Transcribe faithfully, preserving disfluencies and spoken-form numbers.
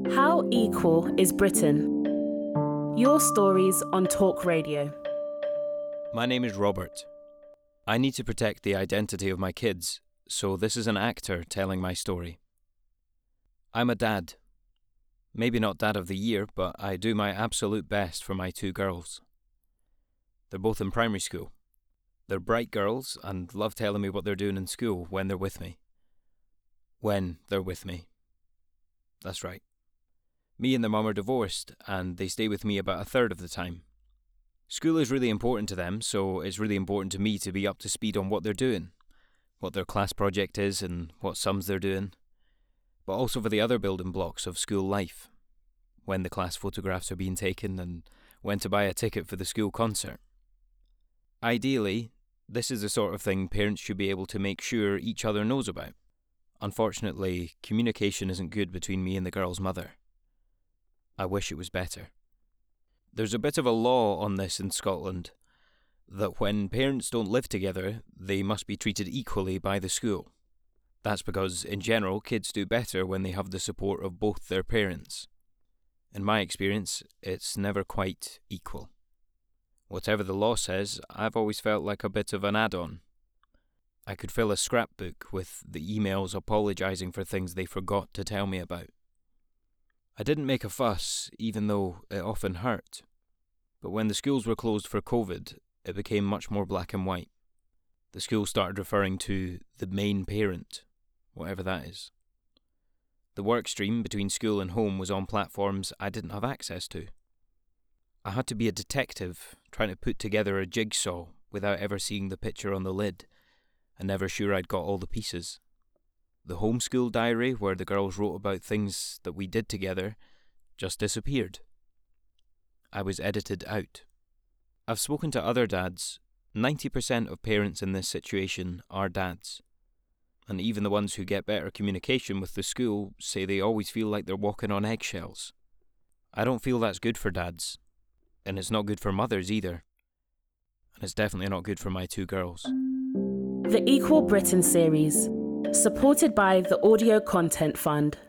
How equal is Britain? Your stories on Talk Radio. My name is Robert. I need to protect the identity of my kids, so this is an actor telling my story. I'm a dad. Maybe not dad of the year, but I do my absolute best for my two girls. They're both in primary school. They're bright girls and love telling me what they're doing in school when they're with me. When they're with me. That's right. Me and their mum are divorced, and they stay with me about a third of the time. School is really important to them, so it's really important to me to be up to speed on what they're doing, what their class project is and what sums they're doing, but also for the other building blocks of school life, when the class photographs are being taken and when to buy a ticket for the school concert. Ideally, this is the sort of thing parents should be able to make sure each other knows about. Unfortunately, communication isn't good between me and the girl's mother. I wish it was better. There's a bit of a law on this in Scotland, that when parents don't live together, they must be treated equally by the school. That's because, in general, kids do better when they have the support of both their parents. In my experience, it's never quite equal. Whatever the law says, I've always felt like a bit of an add-on. I could fill a scrapbook with the emails apologising for things they forgot to tell me about. I didn't make a fuss, even though it often hurt. But when the schools were closed for COVID, it became much more black and white. The school started referring to the main parent, whatever that is. The work stream between school and home was on platforms I didn't have access to. I had to be a detective, trying to put together a jigsaw without ever seeing the picture on the lid, and never sure I'd got all the pieces. The homeschool diary, where the girls wrote about things that we did together, just disappeared. I was edited out. I've spoken to other dads. ninety percent of parents in this situation are dads. And even the ones who get better communication with the school say they always feel like they're walking on eggshells. I don't feel that's good for dads. And it's not good for mothers either. And it's definitely not good for my two girls. The Equal Britain series, supported by the Audio Content Fund.